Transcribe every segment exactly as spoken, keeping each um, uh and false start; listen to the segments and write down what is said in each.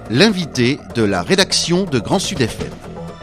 l'invité de la rédaction de Grand Sud F M.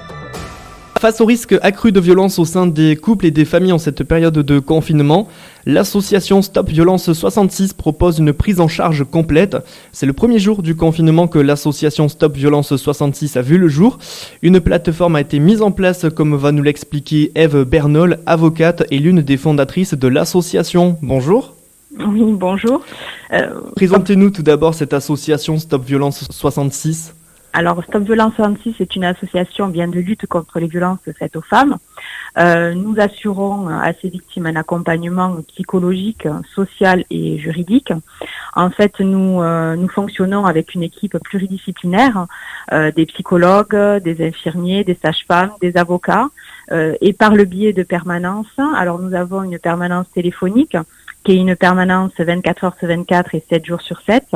Face au risque accru de violence au sein des couples et des familles en cette période de confinement, l'association Stop Violence soixante-six propose une prise en charge complète. C'est le premier jour du confinement que l'association Stop Violence soixante-six a vu le jour. Une plateforme a été mise en place, comme va nous l'expliquer Ève Bernol, avocate et l'une des fondatrices de l'association. Bonjour. Oui, bonjour. Euh, Présentez-nous tout d'abord cette association Stop Violence soixante-six. Alors, Stop Violence soixante-six est une association bien de lutte contre les violences faites aux femmes. Euh, nous assurons à ces victimes un accompagnement psychologique, social et juridique. En fait, nous euh, nous fonctionnons avec une équipe pluridisciplinaire, euh, des psychologues, des infirmiers, des sages-femmes, des avocats, euh, et par le biais de permanences. Alors, nous avons une permanence téléphonique qui est une permanence vingt-quatre heures sur vingt-quatre et sept jours sur sept,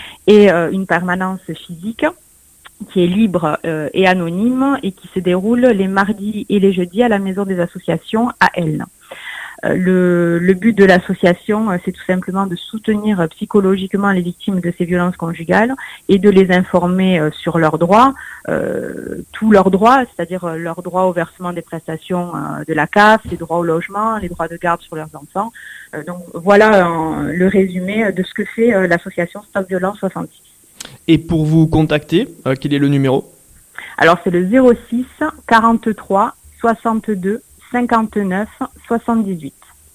et euh, une permanence physique qui est libre euh, et anonyme et qui se déroule les mardis et les jeudis à la maison des associations à Elne. Euh, le, le but de l'association, euh, c'est tout simplement de soutenir euh, psychologiquement les victimes de ces violences conjugales et de les informer euh, sur leurs droits, euh, tous leurs droits, c'est-à-dire euh, leurs droits au versement des prestations euh, de la C A F, les droits au logement, les droits de garde sur leurs enfants. Euh, donc voilà euh, le résumé de ce que fait euh, l'association Stop Violence soixante-six. Et pour vous contacter, euh, quel est le numéro ? Alors c'est le zéro six quarante-trois soixante-deux cinquante-neuf soixante-dix-huit.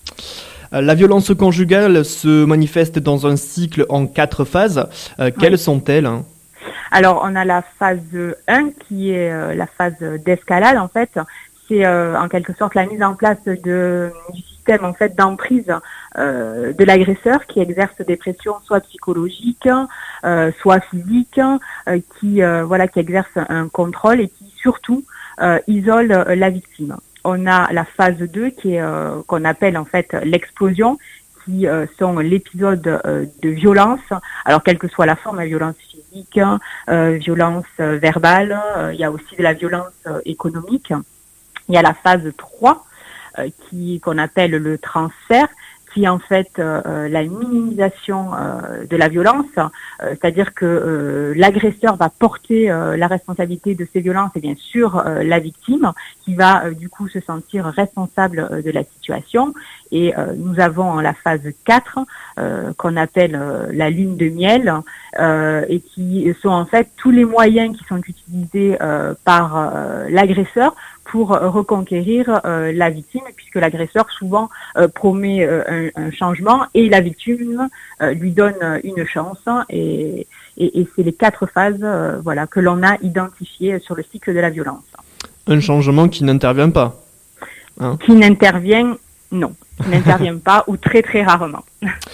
Euh, la violence conjugale se manifeste dans un cycle en quatre phases. Euh, quelles oui. sont-elles ? Alors on a la phase un qui est euh, la phase d'escalade en fait. C'est euh, en quelque sorte la mise en place de, du système en fait d'emprise euh, de l'agresseur qui exerce des pressions soit psychologiques, euh, soit physiques, euh, qui euh, voilà qui exerce un contrôle et qui surtout euh, isole euh, la victime. On a la phase deux qui est euh, qu'on appelle en fait l'explosion, qui euh, sont l'épisode euh, de violence, alors quelle que soit la forme, la violence physique, euh, violence euh, verbale, euh, il y a aussi de la violence euh, économique. Il y a la phase trois euh, qui qu'on appelle le transfert, qui est en fait euh, la minimisation euh, de la violence, euh, c'est-à-dire que euh, l'agresseur va porter euh, la responsabilité de ces violences et bien sûr euh, la victime qui va euh, du coup se sentir responsable euh, de la situation. Et euh, nous avons la phase quatre euh, qu'on appelle euh, la lune de miel euh, et qui sont en fait tous les moyens qui sont utilisés euh, par euh, l'agresseur pour reconquérir euh, la victime, puisque l'agresseur souvent euh, promet euh, un, un changement et la victime euh, lui donne une chance. Et, et, et c'est les quatre phases euh, voilà, que l'on a identifiées sur le cycle de la violence. Un changement qui n'intervient pas hein. Qui n'intervient, non, qui n'intervient pas ou très très rarement.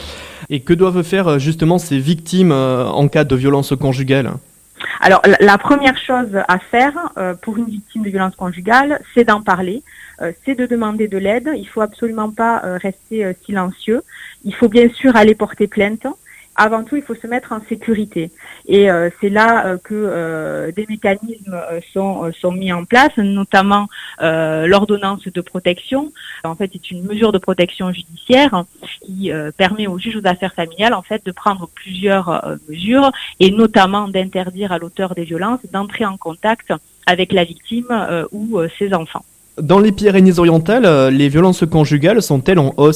Et que doivent faire justement ces victimes euh, en cas de violence conjugale ? Alors, la, la première chose à faire euh, pour une victime de violence conjugale, c'est d'en parler, euh, c'est de demander de l'aide. Il faut absolument pas euh, rester euh, silencieux. Il faut bien sûr aller porter plainte. Avant tout, il faut se mettre en sécurité. Et euh, c'est là euh, que euh, des mécanismes euh, sont, euh, sont mis en place, notamment euh, l'ordonnance de protection. En fait, c'est une mesure de protection judiciaire qui euh, permet au juge aux affaires familiales en fait de prendre plusieurs euh, mesures et notamment d'interdire à l'auteur des violences d'entrer en contact avec la victime euh, ou euh, ses enfants. Dans les Pyrénées-Orientales, euh, les violences conjugales sont-elles en hausse ?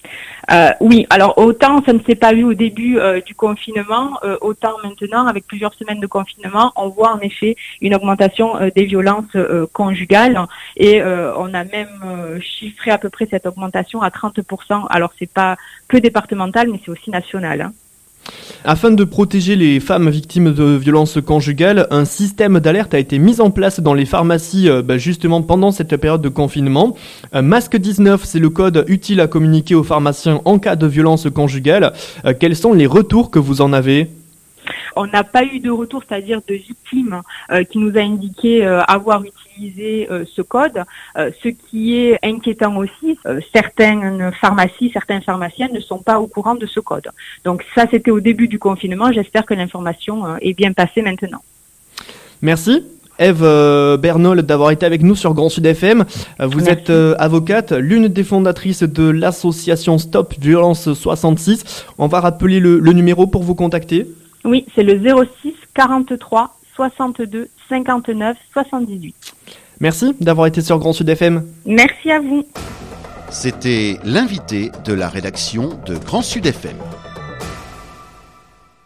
Euh, oui, alors autant ça ne s'est pas vu au début euh, du confinement, euh, autant maintenant, avec plusieurs semaines de confinement, on voit en effet une augmentation euh, des violences euh, conjugales et euh, on a même euh, chiffré à peu près cette augmentation à trente pour cent. Alors c'est pas que départemental, mais c'est aussi national. Hein. Afin de protéger les femmes victimes de violences conjugales, un système d'alerte a été mis en place dans les pharmacies euh, bah, justement pendant cette période de confinement. Euh, masque dix-neuf, c'est le code utile à communiquer aux pharmaciens en cas de violence conjugale. Euh, quels sont les retours que vous en avez ? On n'a pas eu de retour, c'est-à-dire de victime euh, qui nous a indiqué euh, avoir utilisé euh, ce code. Euh, ce qui est inquiétant aussi, euh, certaines pharmacies, certains pharmaciens ne sont pas au courant de ce code. Donc ça, c'était au début du confinement. J'espère que l'information euh, est bien passée maintenant. Merci. Ève euh, Bernol d'avoir été avec nous sur Grand Sud F M. Euh, vous Merci. êtes euh, avocate, l'une des fondatrices de l'association Stop Violence soixante-six. On va rappeler le, le numéro pour vous contacter. Oui, c'est le zéro six quarante-trois soixante-deux cinquante-neuf soixante-dix-huit. Merci d'avoir été sur Grand Sud F M. Merci à vous. C'était l'invité de la rédaction de Grand Sud F M.